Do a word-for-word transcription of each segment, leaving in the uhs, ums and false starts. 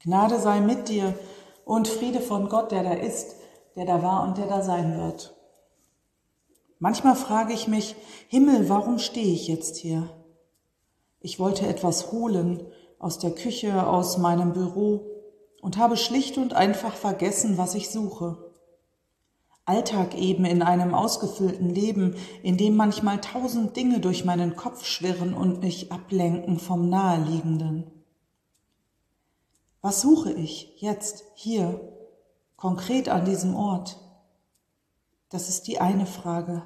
Gnade sei mit dir und Friede von Gott, der da ist, der da war und der da sein wird. Manchmal frage ich mich, Himmel, warum stehe ich jetzt hier? Ich wollte etwas holen aus der Küche, aus meinem Büro und habe schlicht und einfach vergessen, was ich suche. Alltag eben in einem ausgefüllten Leben, in dem manchmal tausend Dinge durch meinen Kopf schwirren und mich ablenken vom Naheliegenden. Was suche ich jetzt, hier, konkret an diesem Ort? Das ist die eine Frage.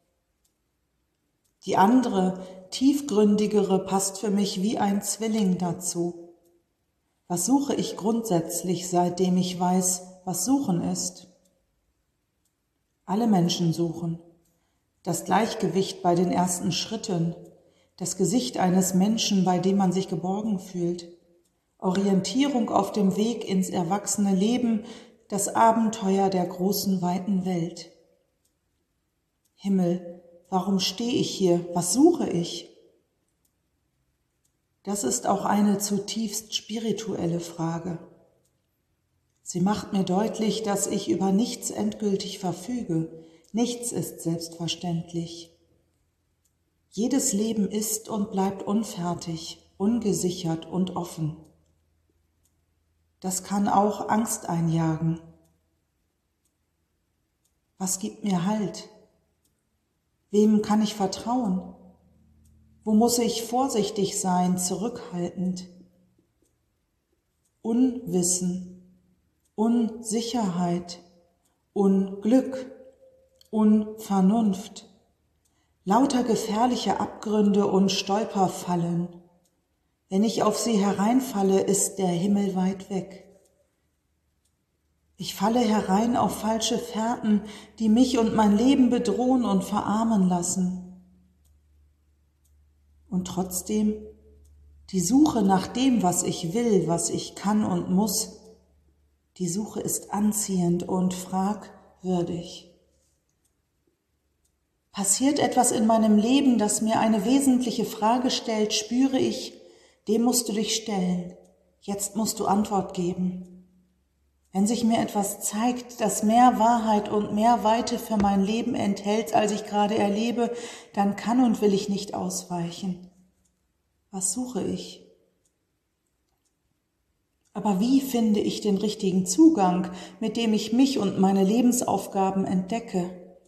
Die andere, tiefgründigere, passt für mich wie ein Zwilling dazu. Was suche ich grundsätzlich, seitdem ich weiß, was Suchen ist? Alle Menschen suchen. Das Gleichgewicht bei den ersten Schritten, das Gesicht eines Menschen, bei dem man sich geborgen fühlt, Orientierung auf dem Weg ins erwachsene Leben, das Abenteuer der großen, weiten Welt. Himmel, warum stehe ich hier? Was suche ich? Das ist auch eine zutiefst spirituelle Frage. Sie macht mir deutlich, dass ich über nichts endgültig verfüge. Nichts ist selbstverständlich. Jedes Leben ist und bleibt unfertig, ungesichert und offen. Das kann auch Angst einjagen. Was gibt mir Halt? Wem kann ich vertrauen? Wo muss ich vorsichtig sein, zurückhaltend? Unwissen, Unsicherheit, Unglück, Unvernunft, lauter gefährliche Abgründe und Stolperfallen. Wenn ich auf sie hereinfalle, ist der Himmel weit weg. Ich falle herein auf falsche Fährten, die mich und mein Leben bedrohen und verarmen lassen. Und trotzdem, die Suche nach dem, was ich will, was ich kann und muss, die Suche ist anziehend und fragwürdig. Passiert etwas in meinem Leben, das mir eine wesentliche Frage stellt, spüre ich, dem musst du dich stellen. Jetzt musst du Antwort geben. Wenn sich mir etwas zeigt, das mehr Wahrheit und mehr Weite für mein Leben enthält, als ich gerade erlebe, dann kann und will ich nicht ausweichen. Was suche ich? Aber wie finde ich den richtigen Zugang, mit dem ich mich und meine Lebensaufgaben entdecke?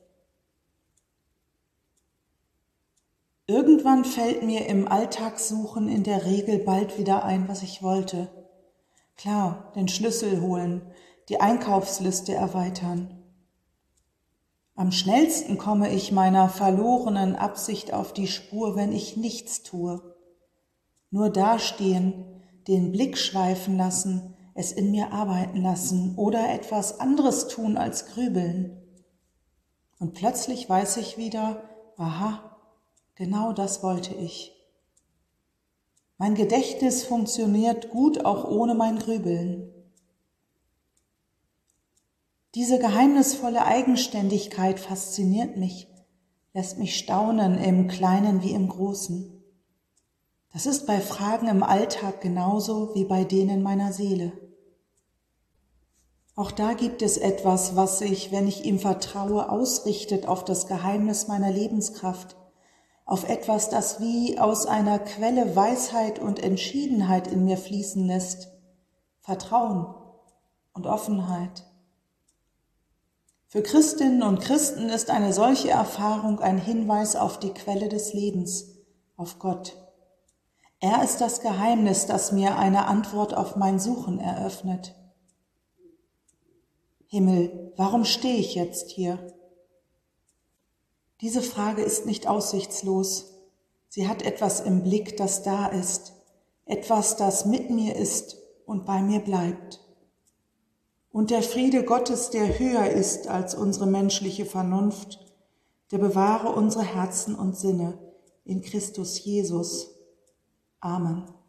Irgendwann fällt mir im Alltagssuchen in der Regel bald wieder ein, was ich wollte. Klar, den Schlüssel holen, die Einkaufsliste erweitern. Am schnellsten komme ich meiner verlorenen Absicht auf die Spur, wenn ich nichts tue. Nur dastehen, den Blick schweifen lassen, es in mir arbeiten lassen oder etwas anderes tun als grübeln. Und plötzlich weiß ich wieder, aha, genau das wollte ich. Mein Gedächtnis funktioniert gut auch ohne mein Grübeln. Diese geheimnisvolle Eigenständigkeit fasziniert mich, lässt mich staunen im Kleinen wie im Großen. Das ist bei Fragen im Alltag genauso wie bei denen meiner Seele. Auch da gibt es etwas, was sich, wenn ich ihm vertraue, ausrichtet auf das Geheimnis meiner Lebenskraft, auf etwas, das wie aus einer Quelle Weisheit und Entschiedenheit in mir fließen lässt, Vertrauen und Offenheit. Für Christinnen und Christen ist eine solche Erfahrung ein Hinweis auf die Quelle des Lebens, auf Gott. Er ist das Geheimnis, das mir eine Antwort auf mein Suchen eröffnet. Himmel, warum stehe ich jetzt hier? Diese Frage ist nicht aussichtslos. Sie hat etwas im Blick, das da ist, etwas, das mit mir ist und bei mir bleibt. Und der Friede Gottes, der höher ist als unsere menschliche Vernunft, der bewahre unsere Herzen und Sinne in Christus Jesus. Amen.